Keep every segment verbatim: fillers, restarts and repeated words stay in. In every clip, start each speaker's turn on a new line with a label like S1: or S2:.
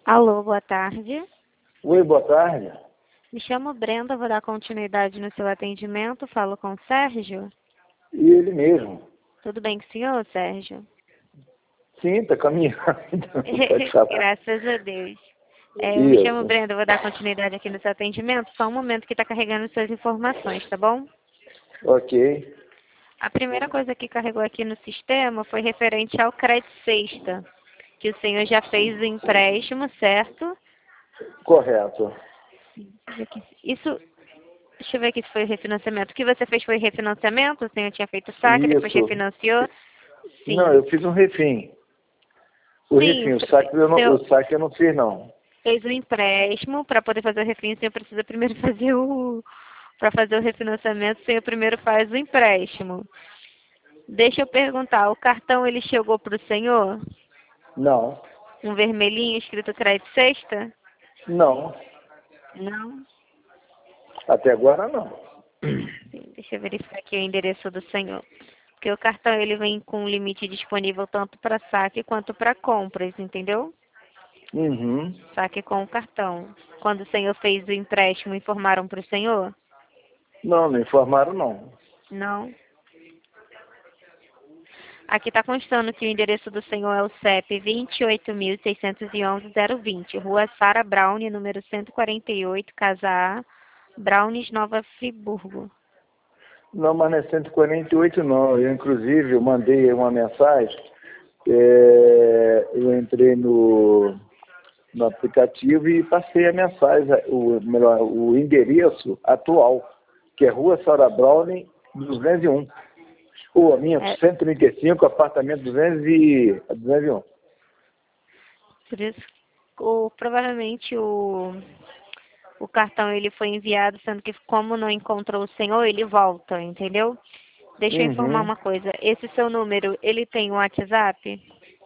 S1: Alô, boa tarde.
S2: Oi, boa tarde.
S1: Me chamo Brenda, vou dar continuidade no seu atendimento. Falo com o Sérgio.
S2: E ele mesmo.
S1: Tudo bem com o senhor, Sérgio?
S2: Sim, está caminhando. Pode falar.
S1: Graças a Deus. É, eu me chamo
S2: Isso.
S1: Brenda, vou dar continuidade aqui no seu atendimento. Só um momento que está carregando suas informações, tá bom?
S2: Ok.
S1: A primeira coisa que carregou aqui no sistema foi referente ao crédito sexta, que o senhor já fez o empréstimo, certo?
S2: Correto.
S1: Isso, deixa eu ver aqui se foi refinanciamento. O que você fez foi refinanciamento? O senhor tinha feito saque, depois
S2: Isso.
S1: refinanciou? Sim.
S2: Não, eu fiz um refim. O
S1: Sim,
S2: refim, o saque eu não,
S1: seu,
S2: o saque eu não fiz, não.
S1: fez o empréstimo. Para poder fazer o refinanciamento, o senhor precisa primeiro fazer o... Para fazer o refinanciamento, o senhor primeiro faz o empréstimo. Deixa eu perguntar, o cartão ele chegou para o senhor?
S2: Não.
S1: Um vermelhinho escrito crédito sexta?
S2: Não.
S1: Não?
S2: Até agora não.
S1: Sim, deixa eu verificar aqui o endereço do senhor. Porque o cartão ele vem com limite disponível tanto para saque quanto para compras, entendeu?
S2: Uhum.
S1: Saque com o cartão. Quando o senhor fez o empréstimo, informaram para o senhor?
S2: Não, não informaram, não.
S1: Não. Aqui está constando que o endereço do senhor é o C E P vinte e oito mil seiscentos e onze zero vinte, Rua Sara Browne, número cento e quarenta e oito, Casa A, Brownes, Nova Friburgo.
S2: Não, mas não é cento e quarenta e oito, não. Eu, inclusive, eu mandei uma mensagem. é, eu entrei no, no aplicativo e passei a mensagem, o, melhor, o endereço atual, que é Rua Sara Browne, duzentos e um. Ou a minha,
S1: É,
S2: cento e trinta e cinco, apartamento duzentos e um.
S1: por isso, o, provavelmente o, o cartão ele foi enviado, sendo que como não encontrou o senhor, ele volta, entendeu? Deixa eu informar
S2: Uhum.
S1: uma coisa. Esse seu número, ele tem um WhatsApp?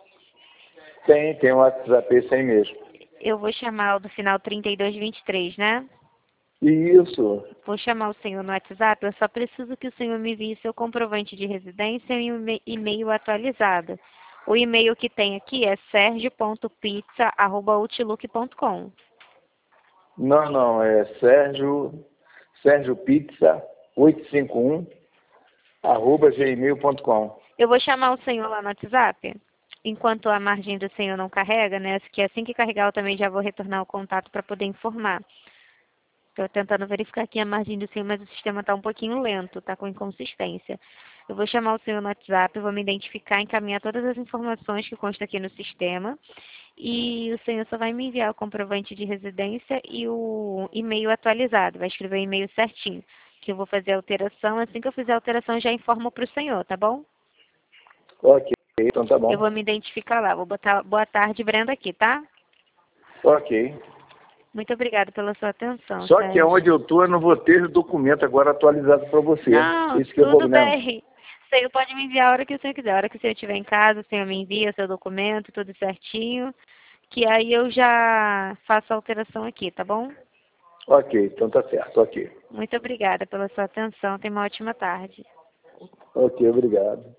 S2: Tem, tem um WhatsApp esse aí mesmo.
S1: Eu vou chamar o do final trinta e dois vinte e três, né?
S2: Isso.
S1: Vou chamar o senhor no WhatsApp, eu só preciso que o senhor me envie seu comprovante de residência e um e-mail atualizado. O e-mail que tem aqui é sergio ponto pizza arroba outlook ponto com.
S2: Não, não, é Sérgio, Sérgio Pizza oitocentos e cinquenta e um, arroba gmail ponto com.
S1: Eu vou chamar o senhor lá no WhatsApp, enquanto a margem do senhor não carrega, né? Que assim que carregar eu também já vou retornar o contato para poder informar. Estou tentando verificar aqui a margem do senhor, mas o sistema está um pouquinho lento, está com inconsistência. Eu vou chamar o senhor no WhatsApp, vou me identificar, encaminhar todas as informações que constam aqui no sistema. E o senhor só vai me enviar o comprovante de residência e o e-mail atualizado. Vai escrever o e-mail certinho, que eu vou fazer a alteração. Assim que eu fizer a alteração, eu já informo para o senhor, tá bom?
S2: Ok, então tá
S1: Eu
S2: bom.
S1: vou me identificar lá. Vou botar boa tarde, Brenda, aqui, tá?
S2: Ok.
S1: Muito obrigada pela sua atenção,
S2: Só que
S1: Sérgio.
S2: onde eu estou, eu não vou ter o documento agora atualizado para você.
S1: Não,
S2: Isso que é o
S1: tudo
S2: problema.
S1: bem. O senhor pode me enviar a hora que o senhor quiser. A hora que o senhor estiver em casa, o senhor me envia seu documento, tudo certinho. Que aí eu já faço a alteração aqui, tá bom?
S2: Ok, então tá certo, ok.
S1: Muito obrigada pela sua atenção. Tenha uma ótima tarde.
S2: Ok, obrigado.